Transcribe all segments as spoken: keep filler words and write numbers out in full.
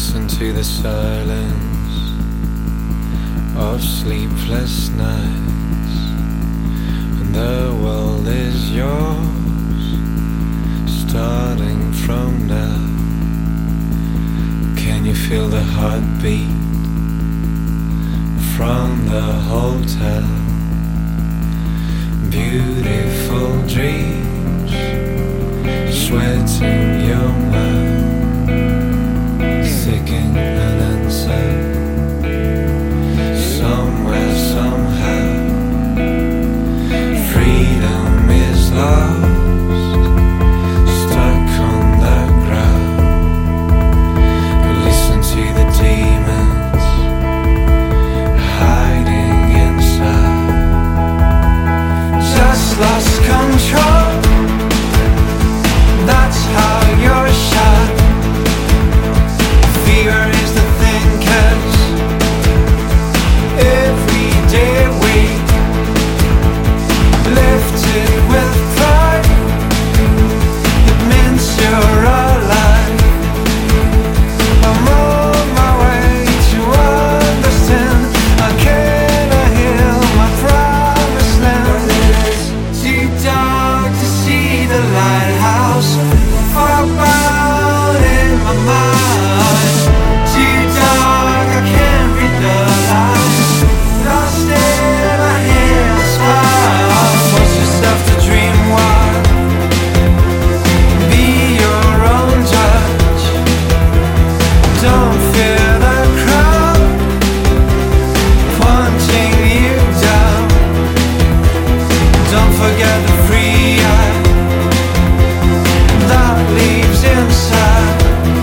listen to the silence of sleepless nights, and the world is yours, starting from now. Can you feel the heartbeat from the hotel? Beautiful dreams, sweating your mind, thinking an answer. Somewhere, somehow, freedom is lost, stuck on the ground. You listen to the demons hiding inside. Just lost control, that's how you're shot. Fever is the thing, 'cause every day we lifted with pride. It means you're alive. I'm on my way to understand. I cannot heal my promised land. It's too dark to see the lighthouse, far out in my mind. Too dark, I can't read the lines. Lost in my head spine. Force yourself to dream wild. Be your own judge. Don't fear the crowd punching you down. Don't forget the free eye that lives inside.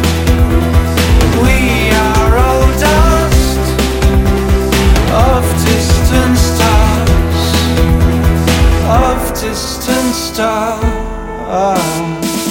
We are all dust of distant stars, of distant stars.